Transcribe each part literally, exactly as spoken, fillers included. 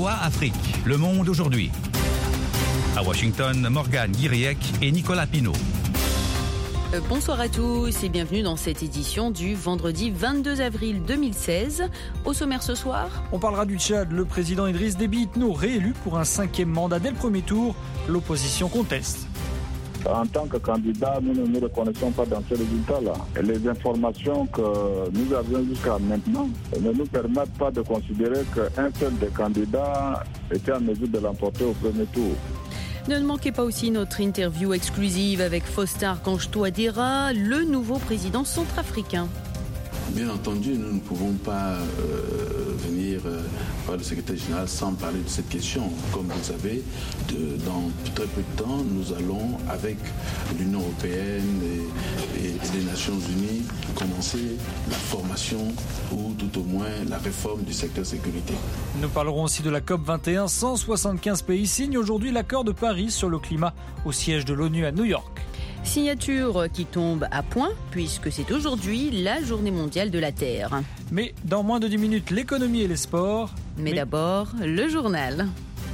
V O A Afrique, Le Monde aujourd'hui. À Washington, Morgane Guiriec et Nicolas Pinault. Euh, bonsoir à tous et bienvenue dans cette édition du vendredi vingt-deux avril deux mille seize. Au sommaire ce soir, on parlera du Tchad. Le président Idriss Déby Itno réélu pour un cinquième mandat dès le premier tour. L'opposition conteste. En tant que candidat, nous ne nous reconnaissons pas dans ce résultat-là. Les informations que nous avions jusqu'à maintenant ne nous permettent pas de considérer qu'un seul des candidats était en mesure de l'emporter au premier tour. Ne manquez pas aussi notre interview exclusive avec Faustin Archange Touadéra, le nouveau président centrafricain. Bien entendu, nous ne pouvons pas euh, venir euh, voir le secrétaire général sans parler de cette question. Comme vous savez, de, dans très peu de temps, nous allons, avec l'Union européenne et, et, et les Nations unies, commencer la formation ou tout au moins la réforme du secteur sécurité. Nous parlerons aussi de la COP vingt et un. cent soixante-quinze pays signent aujourd'hui l'accord de Paris sur le climat au siège de l'ONU à New York. Signature qui tombe à point puisque c'est aujourd'hui la journée mondiale de la Terre. Mais dans moins de dix minutes, l'économie et les sports. Mais, mais... d'abord, le journal.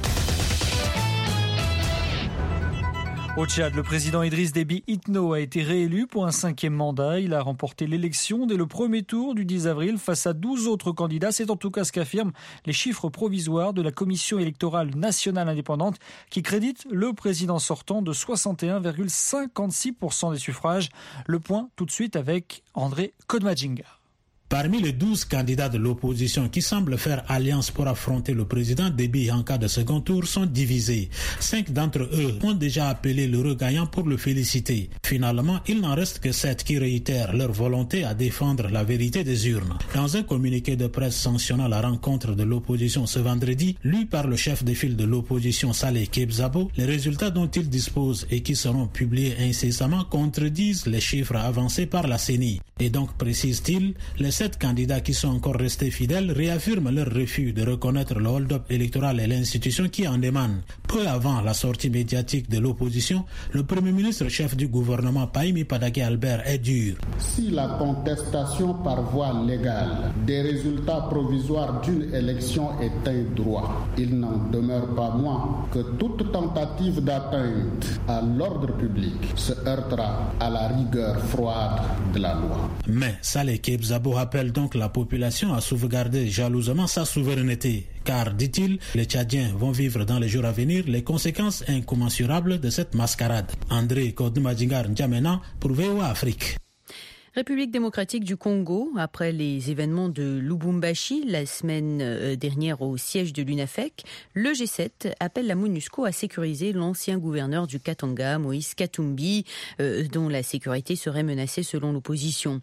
Au Tchad, le président Idriss Déby Itno a été réélu pour un cinquième mandat. Il a remporté l'élection dès le premier tour du dix avril face à douze autres candidats. C'est en tout cas ce qu'affirment les chiffres provisoires de la Commission électorale nationale indépendante qui crédite le président sortant de soixante et un virgule cinquante-six pour cent des suffrages. Le point tout de suite avec André Kodmadjinga. Parmi les douze candidats de l'opposition qui semblent faire alliance pour affronter le président Déby en cas de second tour sont divisés. Cinq d'entre eux ont déjà appelé l'heureux gagnant pour le féliciter. Finalement, il n'en reste que sept qui réitèrent leur volonté à défendre la vérité des urnes. Dans un communiqué de presse sanctionnant la rencontre de l'opposition ce vendredi, lu par le chef de file de l'opposition Saleh Kebzabo, les résultats dont il dispose et qui seront publiés incessamment contredisent les chiffres avancés par la C E N I. Et donc, précise-t-il, les sept candidats qui sont encore restés fidèles réaffirment leur refus de reconnaître le hold-up électoral et l'institution qui en émane. Peu avant la sortie médiatique de l'opposition, le Premier ministre chef du gouvernement Pahimi Padaké Albert est dur. Si la contestation par voie légale des résultats provisoires d'une élection est un droit, il n'en demeure pas moins que toute tentative d'atteinte à l'ordre public se heurtera à la rigueur froide de la loi. Mais Saleh Kebzabo appelle donc la population à sauvegarder jalousement sa souveraineté. Car, dit-il, les Tchadiens vont vivre dans les jours à venir les conséquences incommensurables de cette mascarade. André Kodmadjinga N'Djamena pour V O A Afrique. République démocratique du Congo, après les événements de Lubumbashi la semaine dernière au siège de l'UNAFEC, le G sept appelle la MONUSCO à sécuriser l'ancien gouverneur du Katanga, Moïse Katumbi, euh, dont la sécurité serait menacée selon l'opposition.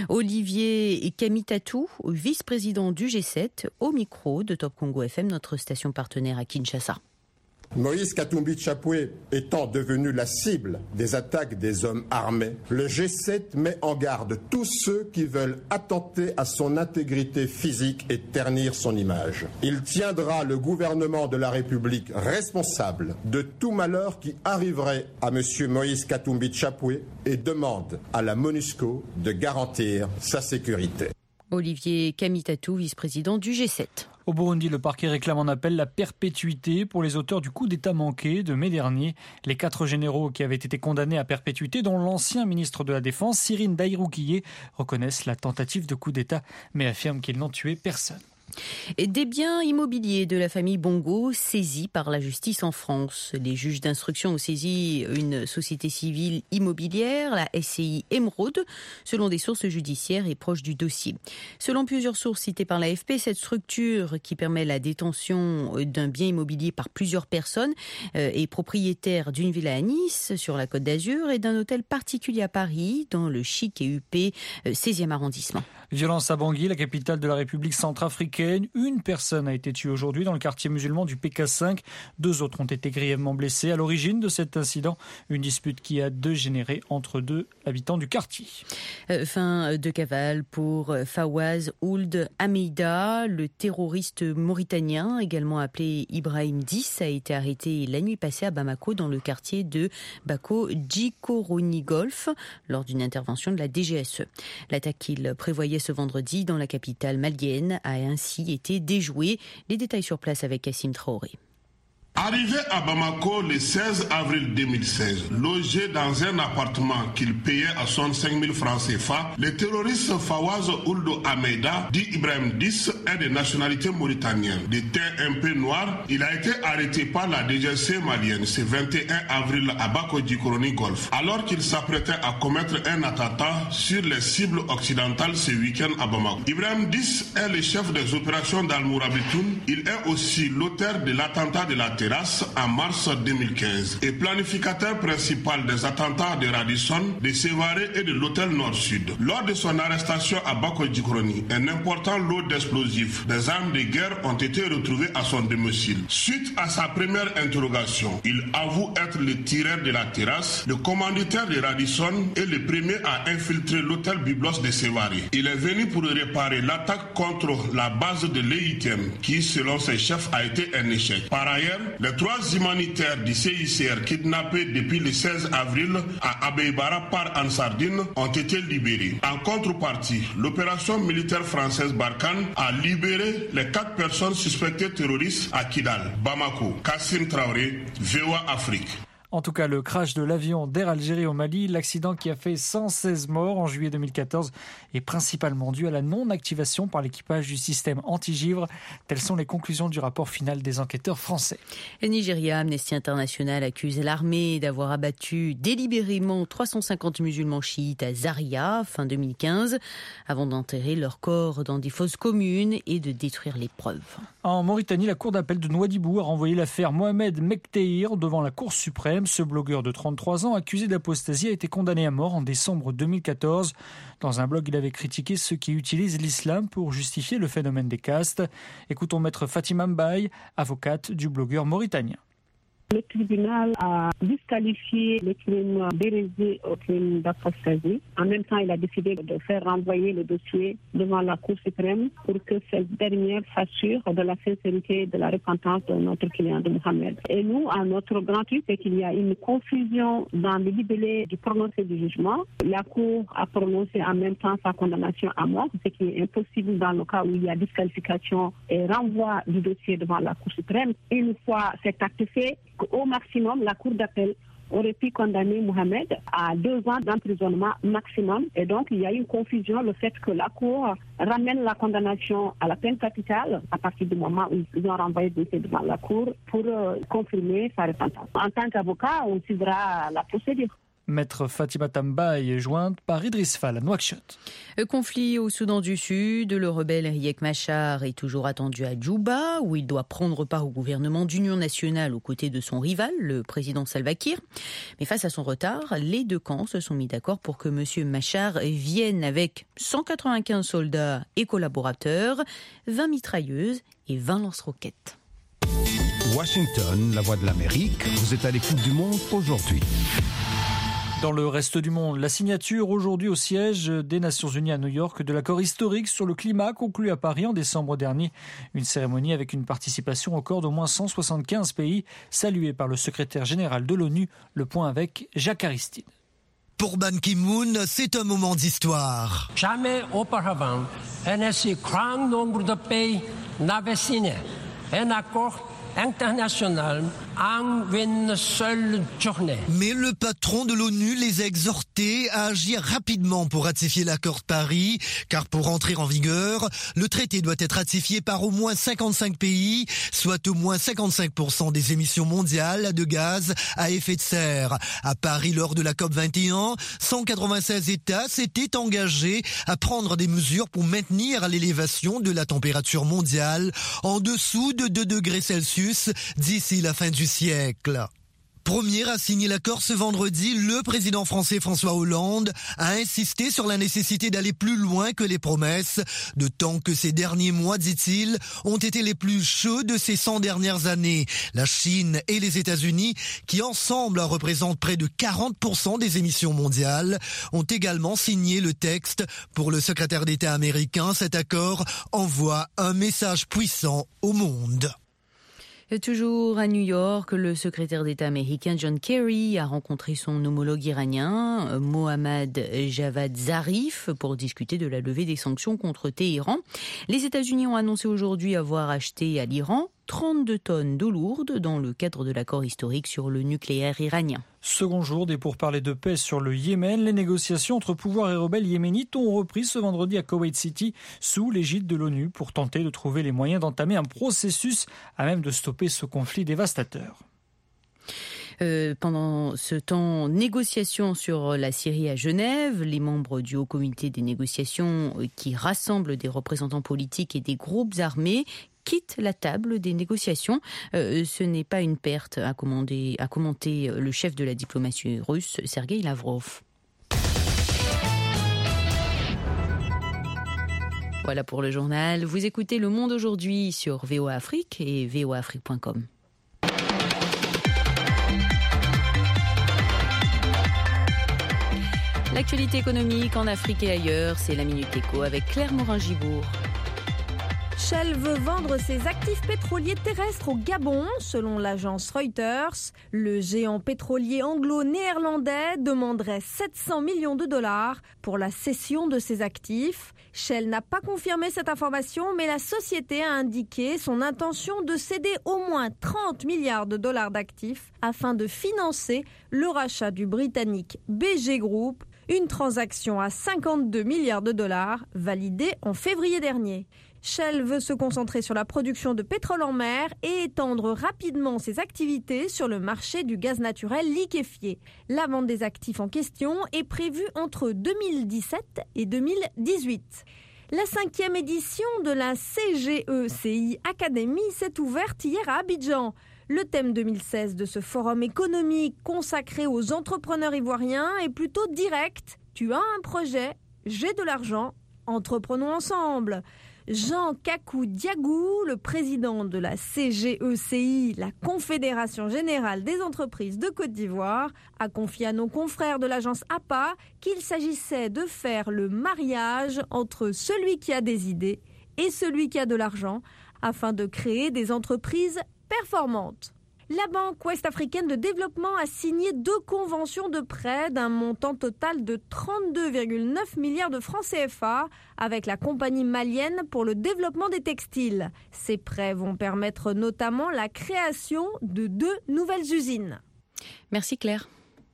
Olivier Kamitatou, vice-président du G sept, au micro de Top Congo F M, notre station partenaire à Kinshasa. Moïse Katumbi Tchapoué étant devenu la cible des attaques des hommes armés, le G sept met en garde tous ceux qui veulent attenter à son intégrité physique et ternir son image. Il tiendra le gouvernement de la République responsable de tout malheur qui arriverait à M. Moïse Katumbi Tchapoué et demande à la MONUSCO de garantir sa sécurité. Olivier Kamitatou, vice-président du G sept. Au Burundi, le parquet réclame en appel la perpétuité pour les auteurs du coup d'État manqué de mai dernier. Les quatre généraux qui avaient été condamnés à perpétuité, dont l'ancien ministre de la Défense, Cyrine Dairoukié, reconnaissent la tentative de coup d'État, mais affirment qu'ils n'ont tué personne. Des biens immobiliers de la famille Bongo saisis par la justice en France. Les juges d'instruction ont saisi une société civile immobilière, la S C I Émeraude, selon des sources judiciaires et proches du dossier. Selon plusieurs sources citées par l'A F P, cette structure qui permet la détention d'un bien immobilier par plusieurs personnes est propriétaire d'une villa à Nice, sur la Côte d'Azur, et d'un hôtel particulier à Paris, dans le chic et huppé seizième arrondissement. Violence à Bangui, la capitale de la République centrafricaine. Une personne a été tuée aujourd'hui dans le quartier musulman du P K cinq. Deux autres ont été grièvement blessés. À l'origine de cet incident, une dispute qui a dégénéré entre deux habitants du quartier. Euh, fin de cavale pour Fawaz Ould Ameida. Le terroriste mauritanien, également appelé Ibrahim dix, a été arrêté la nuit passée à Bamako, dans le quartier de Bako Djikoroni Golf, lors d'une intervention de la D G S E. L'attaque qu'il prévoyait ce vendredi dans la capitale malienne a ainsi aussi été déjoués. Les détails sur place avec Kassim Traoré. Arrivé à Bamako le seize avril deux mille seize, logé dans un appartement qu'il payait à soixante-cinq mille francs C F A, le terroriste Fawaz Ould Ahmeda, dit Ibrahim dix, est de nationalité mauritanienne. De teint un peu noir, il a été arrêté par la D G C malienne ce vingt et un avril à Bako-Djikoroni Golf, alors qu'il s'apprêtait à commettre un attentat sur les cibles occidentales ce week-end à Bamako. Ibrahim dix est le chef des opérations d'Al-Mourabitoun. Il est aussi l'auteur de l'attentat de la terre en mars deux mille quinze et planificateur principal des attentats de Radisson, de Sévaré et de l'hôtel Nord-Sud. Lors de son arrestation à Bako-Djikoroni, un important lot d'explosifs, des armes de guerre ont été retrouvés à son domicile. Suite à sa première interrogation, il avoue être le tireur de la terrasse, le commanditaire de Radisson et le premier à infiltrer l'hôtel Byblos de Sévaré. Il est venu pour réparer l'attaque contre la base de l'E I T M qui, selon ses chefs, a été un échec. Par ailleurs, les trois humanitaires du C I C R kidnappés depuis le seize avril à Abeybara par Ansardine ont été libérés. En contrepartie, l'opération militaire française Barkhane a libéré les quatre personnes suspectées terroristes à Kidal, Bamako. Kassim Traoré, V O A Afrique. En tout cas, le crash de l'avion d'Air Algérie au Mali, l'accident qui a fait cent seize morts en juillet deux mille quatorze, est principalement dû à la non-activation par l'équipage du système anti-givre. Telles sont les conclusions du rapport final des enquêteurs français. Au Nigeria, Amnesty International accuse l'armée d'avoir abattu délibérément trois cent cinquante musulmans chiites à Zaria, fin deux mille quinze, avant d'enterrer leurs corps dans des fosses communes et de détruire les preuves. En Mauritanie, la cour d'appel de Nouadhibou a renvoyé l'affaire Mohamed Mekteir devant la Cour suprême. Ce blogueur de trente-trois ans, accusé d'apostasie, a été condamné à mort en décembre deux mille quatorze. Dans un blog, il avait critiqué ceux qui utilisent l'islam pour justifier le phénomène des castes. Écoutons maître Fatima Mbaye, avocate du blogueur mauritanien. Le tribunal a disqualifié le crime d'hérésie au crime d'apostasie. En même temps, il a décidé de faire renvoyer le dossier devant la Cour suprême pour que cette dernière s'assure de la sincérité de la repentance de notre client de Mohamed. Et nous, à notre grand truc, c'est qu'il y a une confusion dans le libellé du prononcé du jugement. La Cour a prononcé en même temps sa condamnation à mort, ce qui est impossible dans le cas où il y a disqualification et renvoi du dossier devant la Cour suprême. Une fois cet acte fait, au maximum, la Cour d'appel aurait pu condamner Mohamed à deux ans d'emprisonnement maximum. Et donc, il y a une confusion, le fait que la Cour ramène la condamnation à la peine capitale à partir du moment où ils ont renvoyé le dossier devant la Cour pour euh, confirmer sa repentance. En tant qu'avocat, on suivra la procédure. Maître Fatima Mbaye est jointe par Idriss Fall à Nouakchott. Conflit au Soudan du Sud, le rebelle Riek Machar est toujours attendu à Djouba, où il doit prendre part au gouvernement d'union nationale aux côtés de son rival, le président Salva Kiir. Mais face à son retard, les deux camps se sont mis d'accord pour que M. Machar vienne avec cent quatre-vingt-quinze soldats et collaborateurs, vingt mitrailleuses et vingt lance-roquettes. Washington, la voix de l'Amérique, vous êtes à l'écoute du monde aujourd'hui. Dans le reste du monde, la signature aujourd'hui au siège des Nations Unies à New York de l'accord historique sur le climat conclu à Paris en décembre dernier. Une cérémonie avec une participation record d'au moins cent soixante-quinze pays, saluée par le secrétaire général de l'ONU. Le point avec Jacques Aristide. Pour Ban Ki-moon, c'est un moment d'histoire. Jamais auparavant, un aussi grand nombre de pays n'avait signé un accord international en une seule journée. Mais le patron de l'ONU les a exhortés à agir rapidement pour ratifier l'accord de Paris, car pour entrer en vigueur, le traité doit être ratifié par au moins cinquante-cinq pays, soit au moins cinquante-cinq pour cent des émissions mondiales de gaz à effet de serre. À Paris, lors de la COP vingt et un, cent quatre-vingt-seize États s'étaient engagés à prendre des mesures pour maintenir l'élévation de la température mondiale en dessous de deux degrés Celsius d'ici la fin du siècle. Premier à signer l'accord ce vendredi, le président français François Hollande a insisté sur la nécessité d'aller plus loin que les promesses, d'autant que ces derniers mois, dit-il, ont été les plus chauds de ces cent dernières années. La Chine et les États-Unis, qui ensemble représentent près de quarante pour cent des émissions mondiales, ont également signé le texte. Pour le secrétaire d'État américain, cet accord envoie un message puissant au monde. Toujours à New York, le secrétaire d'État américain John Kerry a rencontré son homologue iranien Mohammad Javad Zarif pour discuter de la levée des sanctions contre Téhéran. Les États-Unis ont annoncé aujourd'hui avoir acheté à l'Iran trente-deux tonnes d'eau lourde dans le cadre de l'accord historique sur le nucléaire iranien. Second jour des pourparlers de paix sur le Yémen, les négociations entre pouvoirs et rebelles yéménites ont repris ce vendredi à Koweït City sous l'égide de l'ONU pour tenter de trouver les moyens d'entamer un processus à même de stopper ce conflit dévastateur. Euh, pendant ce temps, négociations sur la Syrie à Genève, les membres du Haut Comité des négociations qui rassemblent des représentants politiques et des groupes armés quittent la table des négociations. Euh, ce n'est pas une perte, a, commandé, a commenté le chef de la diplomatie russe, Sergueï Lavrov. Voilà pour le journal. Vous écoutez Le Monde aujourd'hui sur V O A Afrique et v o a afrique point com. L'actualité économique en Afrique et ailleurs, c'est la Minute Éco avec Claire Morin-Gibourg. Shell veut vendre ses actifs pétroliers terrestres au Gabon, selon l'agence Reuters. Le géant pétrolier anglo-néerlandais demanderait sept cents millions de dollars pour la cession de ses actifs. Shell n'a pas confirmé cette information, mais la société a indiqué son intention de céder au moins trente milliards de dollars d'actifs afin de financer le rachat du britannique B G Group, une transaction à cinquante-deux milliards de dollars validée en février dernier. Shell veut se concentrer sur la production de pétrole en mer et étendre rapidement ses activités sur le marché du gaz naturel liquéfié. La vente des actifs en question est prévue entre deux mille dix-sept et deux mille dix-huit. La cinquième édition de la C G E C I Academy s'est ouverte hier à Abidjan. Le thème deux mille seize de ce forum économique consacré aux entrepreneurs ivoiriens est plutôt direct. Tu as un projet, j'ai de l'argent, entreprenons ensemble. Jean Kakou Diagou, le président de la C G E C I, la Confédération Générale des Entreprises de Côte d'Ivoire, a confié à nos confrères de l'agence A P A qu'il s'agissait de faire le mariage entre celui qui a des idées et celui qui a de l'argent afin de créer des entreprises performantes. La Banque ouest-africaine de développement a signé deux conventions de prêt d'un montant total de trente-deux virgule neuf milliards de francs C F A avec la compagnie malienne pour le développement des textiles. Ces prêts vont permettre notamment la création de deux nouvelles usines. Merci Claire.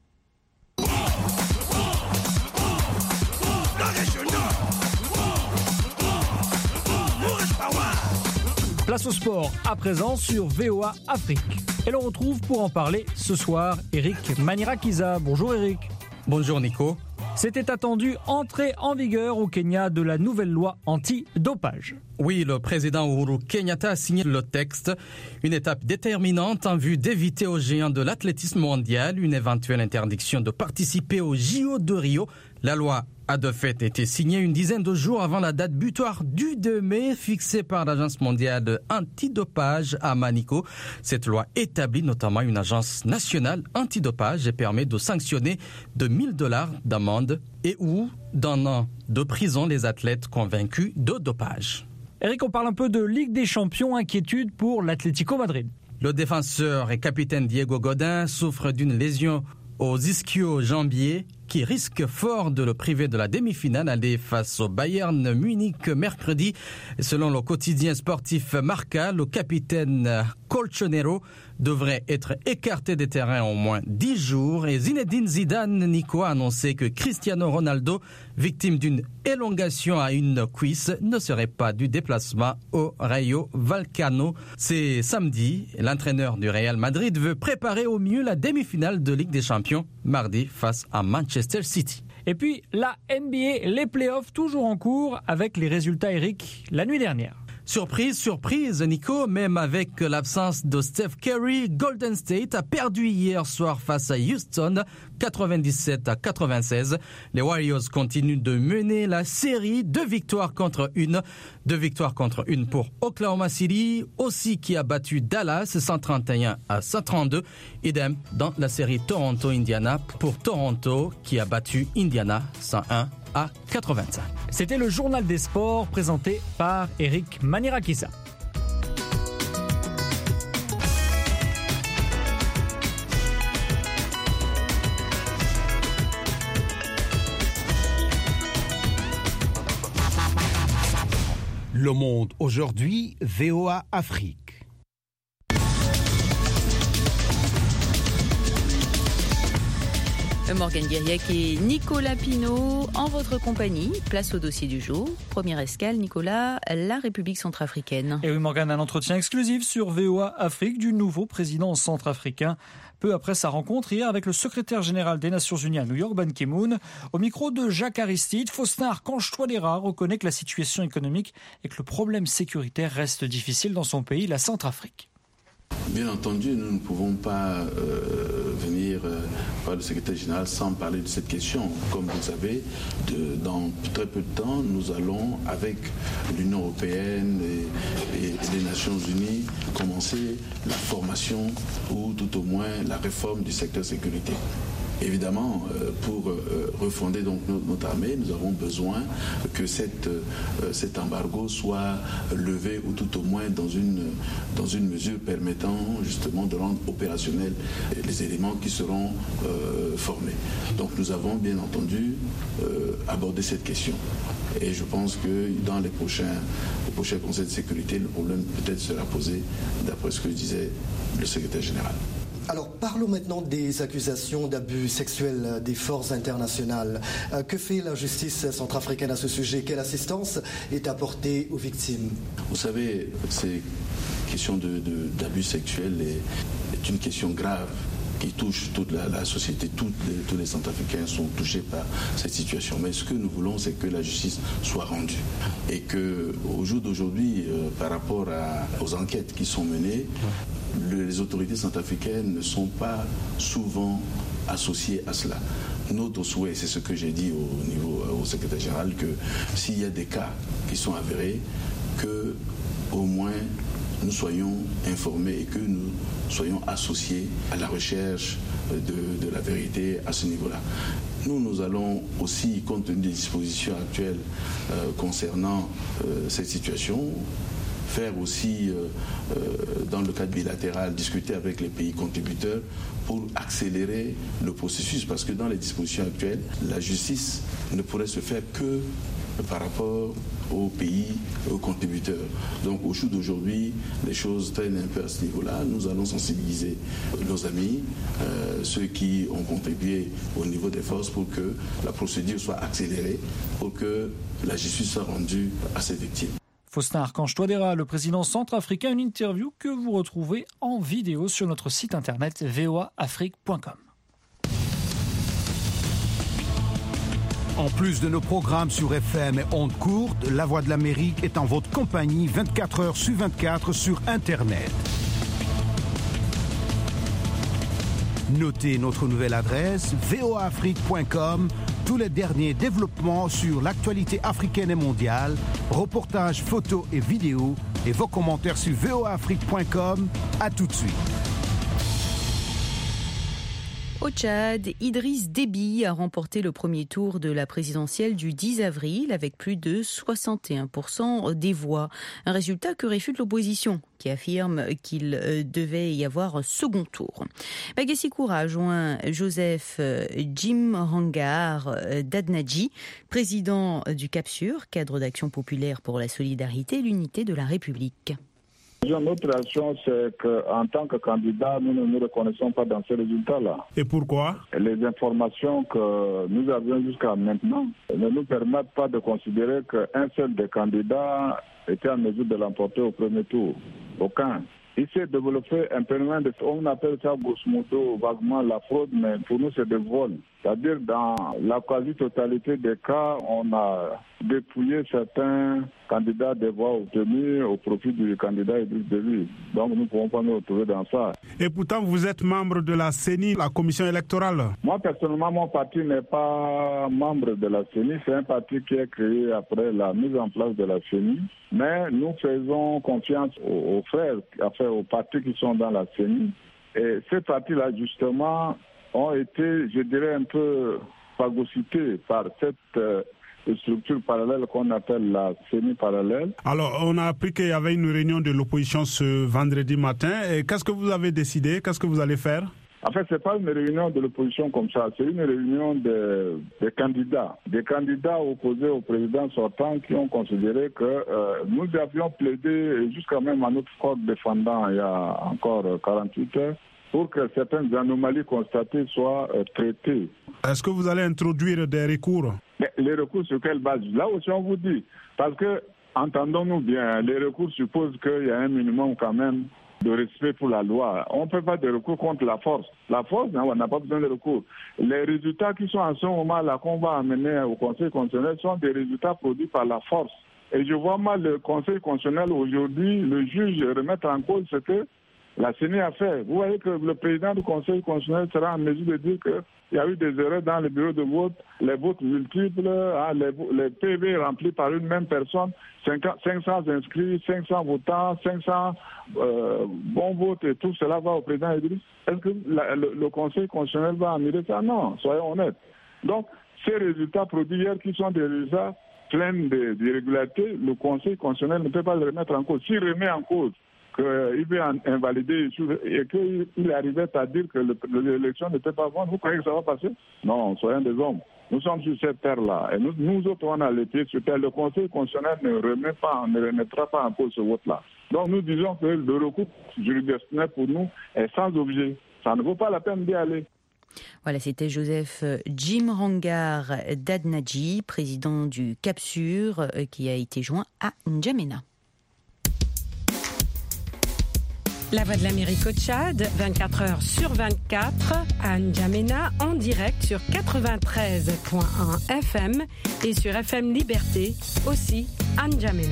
Place au sport à présent sur V O A Afrique. Et l'on retrouve pour en parler ce soir Eric Manirakiza. Bonjour Eric. Bonjour Nico. C'était attendu entrée en vigueur au Kenya de la nouvelle loi anti-dopage. Oui, le président Uhuru Kenyatta a signé le texte, une étape déterminante en vue d'éviter aux géants de l'athlétisme mondial une éventuelle interdiction de participer aux J O de Rio. La loi a de fait été signée une dizaine de jours avant la date butoir du deux mai fixée par l'Agence mondiale antidopage à Manico. Cette loi établit notamment une agence nationale antidopage et permet de sanctionner de mille dollars d'amende et ou d'un an de prison les athlètes convaincus de dopage. Eric, on parle un peu de Ligue des Champions, inquiétude pour l'Atlético Madrid. Le défenseur et capitaine Diego Godin souffre d'une lésion aux ischio-jambiers qui risque fort de le priver de la demi-finale aller face au Bayern Munich mercredi. Selon le quotidien sportif Marca, le capitaine Colchonero devrait être écarté des terrains au moins dix jours et Zinedine Zidane Nico a annoncé que Cristiano Ronaldo, victime d'une élongation à une cuisse, ne serait pas du déplacement au Rayo Vallecano. C'est samedi, l'entraîneur du Real Madrid veut préparer au mieux la demi-finale de Ligue des Champions mardi face à Manchester City. Et puis la N B A, les playoffs toujours en cours avec les résultats Eric la nuit dernière. Surprise, surprise, Nico, même avec l'absence de Steph Curry, Golden State a perdu hier soir face à Houston, quatre-vingt-dix-sept à quatre-vingt-seize. Les Warriors continuent de mener la série, deux victoires contre une, deux victoires contre une pour Oklahoma City, aussi qui a battu Dallas cent trente et un à cent trente-deux. Idem dans la série Toronto-Indiana pour Toronto qui a battu Indiana cent un à quatre-vingt-cinq. C'était le journal des sports présenté par Eric Manirakiza. Le Monde aujourd'hui, V O A Afrique. Morgane Guiriec et Nicolas Pinault en votre compagnie. Place au dossier du jour. Première escale, Nicolas, la République centrafricaine. Et oui, Morgane, un entretien exclusif sur V O A Afrique du nouveau président centrafricain. Peu après sa rencontre hier avec le secrétaire général des Nations Unies à New York, Ban Ki-moon, au micro de Jacques Aristide, Faustin Archange-Touadéra reconnaît que la situation économique et que le problème sécuritaire reste difficile dans son pays, la Centrafrique. Bien entendu, nous ne pouvons pas euh, venir euh, voir le secrétaire général sans parler de cette question. Comme vous le savez, de, dans très peu de temps, nous allons, avec l'Union européenne et, et les Nations unies, commencer la formation ou tout au moins la réforme du secteur sécurité. Évidemment, euh, pour euh, refonder donc notre, notre armée, nous avons besoin que cette, euh, cet embargo soit levé ou tout au moins dans une, dans une mesure permettant justement de rendre opérationnels les éléments qui seront euh, formés. Donc nous avons bien entendu euh, abordé cette question. Et je pense que dans les prochains, les prochains conseils de sécurité, le problème peut-être sera posé d'après ce que disait le secrétaire général. Alors parlons maintenant des accusations d'abus sexuels des forces internationales. Euh, que fait la justice centrafricaine à ce sujet? Quelle assistance est apportée aux victimes? Vous savez, ces questions de, de, d'abus sexuels est, est une question grave qui touche toute la, la société. Toutes les, tous les Centrafricains sont touchés par cette situation. Mais ce que nous voulons, c'est que la justice soit rendue. Et qu'au jour d'aujourd'hui, euh, par rapport à, aux enquêtes qui sont menées, le, les autorités centrafricaines ne sont pas souvent associées à cela. Notre souhait, c'est ce que j'ai dit au niveau au secrétaire général, que s'il y a des cas qui sont avérés, que au moins nous soyons informés et que nous soyons associés à la recherche de, de la vérité à ce niveau-là. Nous, nous allons aussi, compte tenu des dispositions actuelles euh, concernant euh, cette situation, faire aussi, euh, euh, dans le cadre bilatéral, discuter avec les pays contributeurs pour accélérer le processus, parce que dans les dispositions actuelles, la justice ne pourrait se faire que par rapport aux pays, aux contributeurs. Donc au jour d'aujourd'hui, les choses traînent un peu à ce niveau-là. Nous allons sensibiliser nos amis, euh, ceux qui ont contribué au niveau des forces pour que la procédure soit accélérée, pour que la justice soit rendue à ces victimes. Faustin Archange-Touadéra, le président centrafricain, une interview que vous retrouvez en vidéo sur notre site internet v o a afrique point com. En plus de nos programmes sur F M et ondes courtes, La Voix de l'Amérique est en votre compagnie vingt-quatre heures sur vingt-quatre sur Internet. Notez notre nouvelle adresse v o a afrique point com. Tous les derniers développements sur l'actualité africaine et mondiale, reportages, photos et vidéos, et vos commentaires sur v o a afrique point com. À tout de suite. Au Tchad, Idriss Déby a remporté le premier tour de la présidentielle du dix avril avec plus de soixante et un pour cent des voix. Un résultat que réfute l'opposition, qui affirme qu'il devait y avoir un second tour. Bagassi-Koura a joint Joseph Jim Rangar Dadnadji, président du CAPSUR, cadre d'action populaire pour la solidarité et l'unité de la République. Notre réaction, c'est qu'en tant que candidat, nous ne nous reconnaissons pas dans ces résultats-là. Et pourquoi? Les informations que nous avions jusqu'à maintenant ne nous permettent pas de considérer qu'un seul des candidats était en mesure de l'emporter au premier tour. Aucun. Il s'est développé un phénomène de, on appelle ça grosso modo vaguement la fraude, mais pour nous c'est des vols. C'est-à-dire dans la quasi-totalité des cas, on a dépouillé certains candidats des voix obtenues au profit du candidat Idriss Déby. Donc nous ne pouvons pas nous retrouver dans ça. Et pourtant vous êtes membre de la C E N I, la commission électorale. Moi personnellement, mon parti n'est pas membre de la C E N I. C'est un parti qui est créé après la mise en place de la C E N I. Mais nous faisons confiance aux, aux frères, enfin aux partis qui sont dans la C E N I. Et ces partis-là, justement, ont été, je dirais, un peu phagocytés par cette euh, structure parallèle qu'on appelle la C E N I parallèle. Alors, on a appris qu'il y avait une réunion de l'opposition ce vendredi matin. Et qu'est-ce que vous avez décidé? Qu'est-ce que vous allez faire? En fait, ce n'est pas une réunion de l'opposition comme ça, c'est une réunion des, des candidats, des candidats opposés au président sortant qui ont considéré que euh, nous avions plaidé jusqu'à même à notre corps défendant il y a encore quarante-huit heures pour que certaines anomalies constatées soient euh, traitées. Est-ce que vous allez introduire des recours? Mais les recours sur quelle base? Là aussi on vous dit, parce que, entendons-nous bien, les recours supposent qu'il y a un minimum quand même de respect pour la loi. On ne peut pas de recours contre la force. La force, non, on n'a pas besoin de recours. Les résultats qui sont en ce moment-là qu'on va amener au Conseil constitutionnel sont des résultats produits par la force. Et je vois mal le Conseil constitutionnel aujourd'hui, le juge, remettre en cause ce que la C E N I a fait. Vous voyez que le président du Conseil constitutionnel sera en mesure de dire qu'il y a eu des erreurs dans les bureaux de vote, les votes multiples, hein, les, les P V remplis par une même personne, cinq cents inscrits, cinq cents votants, cinq cents euh, bons votes et tout cela va au président Idriss. Est-ce que la, le, le Conseil constitutionnel va admirer ça? Non, soyons honnêtes. Donc, ces résultats produits hier qui sont des résultats pleins d'irrégularités, le Conseil constitutionnel ne peut pas les remettre en cause. S'il remet en cause qu'il veut invalider et qu'il arrivait à dire que l'élection n'était pas bonne, vous croyez que ça va passer? Non, soyons des hommes. Nous sommes sur cette terre-là. Et nous, nous autres, on a les pieds sur terre. Le Conseil constitutionnel ne remet pas, ne remettra pas en cause ce vote-là. Donc nous disons que le recours juridictionnel pour nous est sans objet. Ça ne vaut pas la peine d'y aller. Voilà, c'était Joseph Djimrangar Dadnadji, président du Capsur, qui a été joint à N'Djamena. La Voix de l'Amérique au Tchad, vingt-quatre heures sur vingt-quatre, à N'Djamena, en direct sur quatre-vingt-treize virgule un F M et sur F M Liberté, aussi à N'Djamena.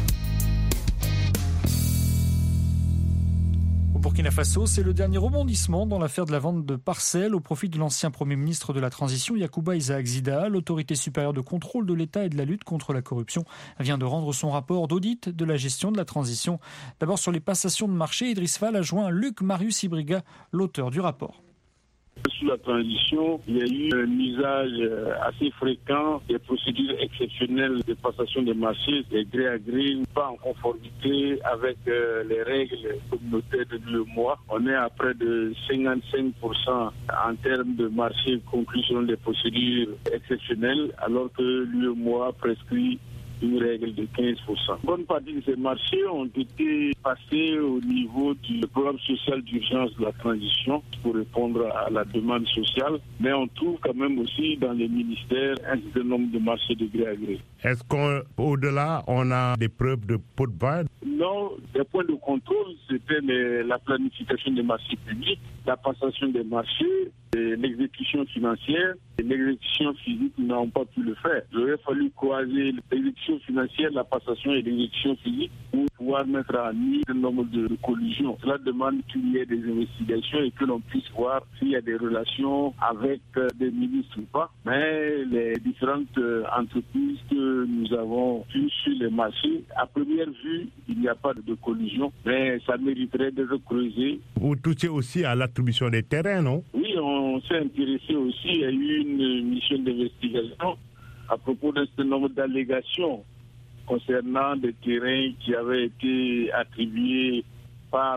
Au Burkina Faso, c'est le dernier rebondissement dans l'affaire de la vente de parcelles au profit de l'ancien Premier ministre de la Transition, Yacouba Isaac Zida. L'autorité supérieure de contrôle de l'État et de la lutte contre la corruption vient de rendre son rapport d'audit de la gestion de la transition. D'abord sur les passations de marché, Idriss Fall a joint Luc Marius Ibriga, l'auteur du rapport. Sous la transition, il y a eu un usage assez fréquent des procédures exceptionnelles de passation de marché, des gré à gré, pas en conformité avec les règles communautaires de l'U E M O A. On est à près de cinquante-cinq pour cent en termes de marché conclus selon des procédures exceptionnelles, alors que l'U E M O A prescrit une règle de quinze pour cent. Une bonne partie de ces marchés ont été passés au niveau du programme social d'urgence de la transition pour répondre à la demande sociale, mais on trouve quand même aussi dans les ministères un certain nombre de marchés de gré à gré. Est-ce qu'au-delà, on a des preuves de pot de vin? Non, des points de contrôle, c'était la planification des marchés publics, la passation des marchés, l'exécution financière et l'exécution physique n'ont pas pu le faire. Il aurait fallu croiser l'exécution financière, la passation et l'exécution physique pour pouvoir mettre à nu un nombre de collusions. Cela demande qu'il y ait des investigations et que l'on puisse voir s'il y a des relations avec des ministres ou pas. Mais les différentes entreprises que nous avons vues sur les marchés, à première vue, il n'y a pas de collusion, mais ça mériterait d'être creusé. Vous touchez aussi à l'attribution des terrains, non? Oui, on s'est intéressé aussi. Il y a eu une mission d'investigation à propos d'un certain nombre d'allégations concernant des terrains qui avaient été attribués par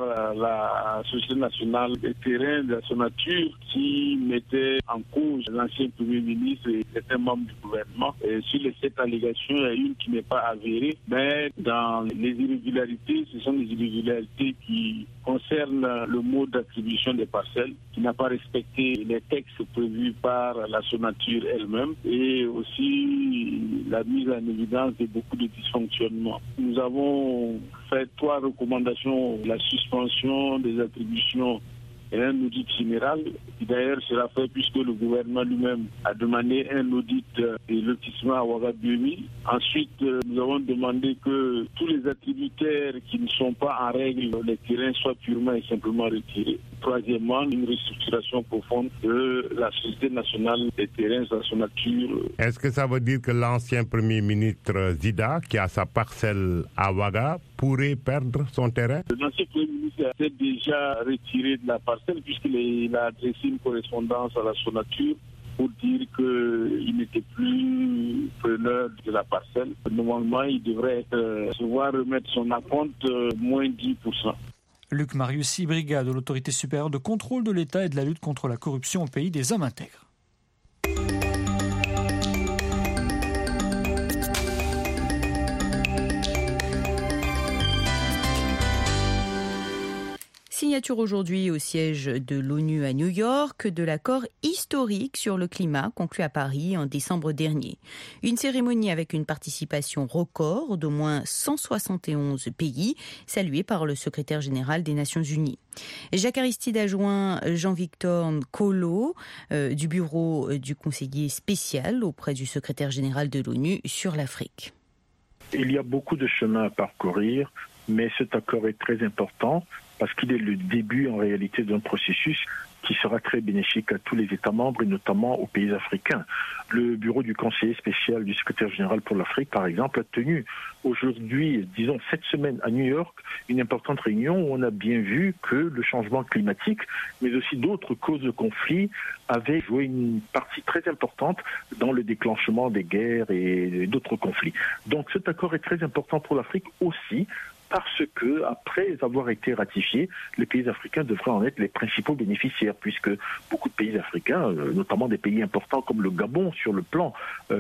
la Société nationale des terrains de la nature qui mettait en cause l'ancien Premier ministre et certains membres du gouvernement. Et sur les sept allégations, il y a une qui n'est pas avérée, mais dans les irrégularités, ce sont des irrégularités qui concernent le mode d'attribution des parcelles, qui n'a pas respecté les textes prévus par la Sonature elle-même, et aussi la mise en évidence de beaucoup de dysfonctionnements. Nous avons fait trois recommandations: la suspension des attributions et un audit général, qui d'ailleurs sera fait puisque le gouvernement lui-même a demandé un audit des lotissements à Ouagadougou. Ensuite, nous avons demandé que tous les attributaires qui ne sont pas en règle, les terrains soient purement et simplement retirés. Troisièmement, une restructuration profonde de la Société nationale des terrains à son nature. Est-ce que ça veut dire que l'ancien Premier ministre Zida, qui a sa parcelle à Ouaga, pourrait perdre son terrain? L'ancien Premier ministre s'est déjà retiré de la parcelle puisqu'il a adressé une correspondance à la Sonature pour dire qu'il n'était plus preneur de la parcelle. Normalement, il devrait être, se voir remettre son acompte moins dix pour cent. Luc Mariussi, brigade de l'autorité supérieure de contrôle de l'État et de la lutte contre la corruption au pays des hommes intègres. Signature aujourd'hui au siège de l'ONU à New York de l'accord historique sur le climat conclu à Paris en décembre dernier. Une cérémonie avec une participation record d'au moins cent soixante et onze pays, saluée par le secrétaire général des Nations Unies. Jacques Aristide a joint Jean-Victor Nkolo euh, du bureau du conseiller spécial auprès du secrétaire général de l'ONU sur l'Afrique. Il y a beaucoup de chemin à parcourir, mais cet accord est très important parce qu'il est le début en réalité d'un processus qui sera très bénéfique à tous les États membres et notamment aux pays africains. Le bureau du conseiller spécial du secrétaire général pour l'Afrique, par exemple, a tenu aujourd'hui, disons cette semaine à New York, une importante réunion où on a bien vu que le changement climatique, mais aussi d'autres causes de conflit, avaient joué une partie très importante dans le déclenchement des guerres et d'autres conflits. Donc cet accord est très important pour l'Afrique aussi, parce que, après avoir été ratifié, les pays africains devraient en être les principaux bénéficiaires, puisque beaucoup de pays africains, notamment des pays importants comme le Gabon, sur le plan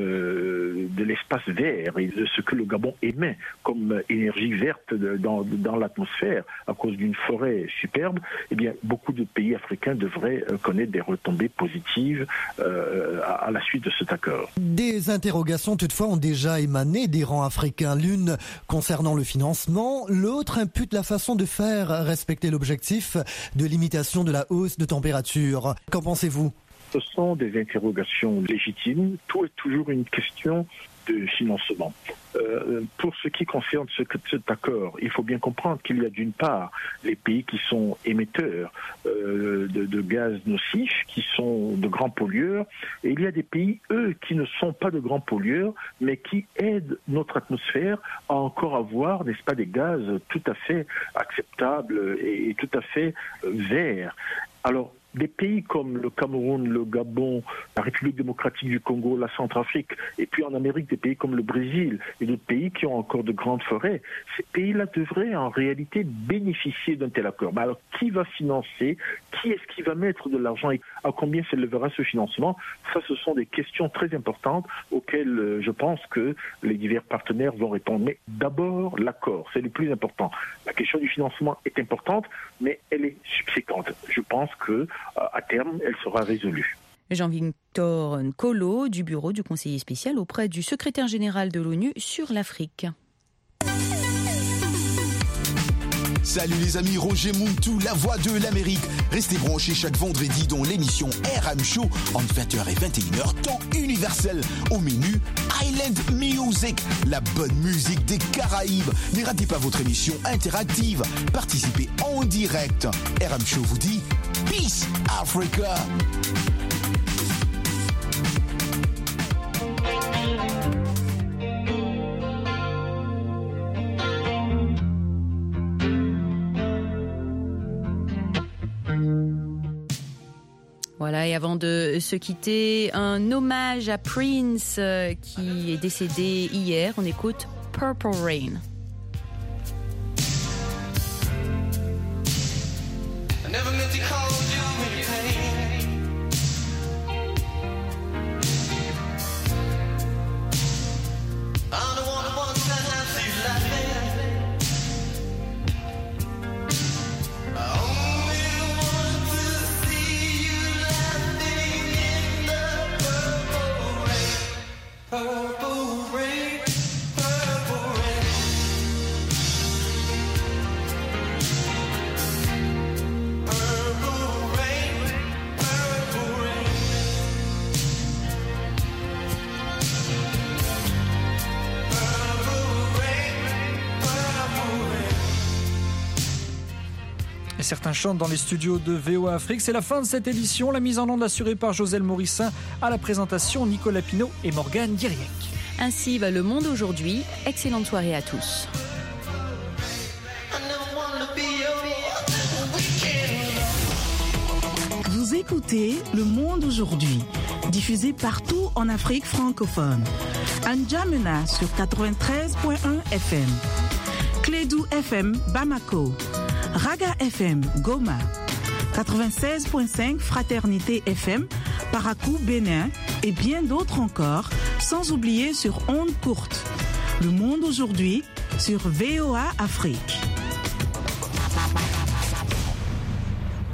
euh, de l'espace vert et de ce que le Gabon émet comme énergie verte dans, dans l'atmosphère à cause d'une forêt superbe, eh bien, beaucoup de pays africains devraient connaître des retombées positives euh, à, à la suite de cet accord. Des interrogations, toutefois, ont déjà émané des rangs africains. L'une concernant le financement, l'autre impute la façon de faire respecter l'objectif de limitation de la hausse de température. Qu'en pensez-vous ? Ce sont des interrogations légitimes. Tout est toujours une question de financement. Euh, pour ce qui concerne ce, cet accord, il faut bien comprendre qu'il y a d'une part les pays qui sont émetteurs euh, de, de gaz nocifs, qui sont de grands pollueurs, et il y a des pays, eux, qui ne sont pas de grands pollueurs, mais qui aident notre atmosphère à encore avoir, n'est-ce pas, des gaz tout à fait acceptables et, et tout à fait euh, verts. Alors, des pays comme le Cameroun, le Gabon, la République démocratique du Congo, la Centrafrique, et puis en Amérique, des pays comme le Brésil et d'autres pays qui ont encore de grandes forêts, ces pays-là devraient en réalité bénéficier d'un tel accord. Mais alors, qui va financer ? Qui est-ce qui va mettre de l'argent et à combien s'élèvera ce financement ? Ça, ce sont des questions très importantes auxquelles euh, je pense que les divers partenaires vont répondre. Mais d'abord, l'accord, c'est le plus important. La question du financement est importante, mais elle est subséquente. Je pense que à terme, elle sera résolue. Jean-Victor Nkolo du bureau du conseiller spécial auprès du secrétaire général de l'ONU sur l'Afrique. Salut les amis, Roger Muntu, la voix de l'Amérique. Restez branchés chaque vendredi dans l'émission R M Show entre vingt heures et vingt et une heures, temps universel. Au menu, Island Music, la bonne musique des Caraïbes. Ne ratez pas votre émission interactive. Participez en direct. R M Show vous dit Peace Africa. Voilà, et avant de se quitter, un hommage à Prince euh, qui est décédé hier. On écoute Purple Rain. Certains chantent dans les studios de V O A Afrique. C'est la fin de cette édition. La mise en onde assurée par Joselle Morissin. À la présentation, Nicolas Pinault et Morgane Guiriec. Ainsi va le monde aujourd'hui. Excellente soirée à tous. Vous écoutez Le Monde aujourd'hui, diffusé partout en Afrique francophone. N'Djamena sur quatre-vingt-treize point un F M. Clédou F M Bamako. Raga F M, Goma. quatre-vingt-seize virgule cinq Fraternité F M, Parakou, Bénin et bien d'autres encore, sans oublier sur ondes courtes. Le monde aujourd'hui sur V O A Afrique.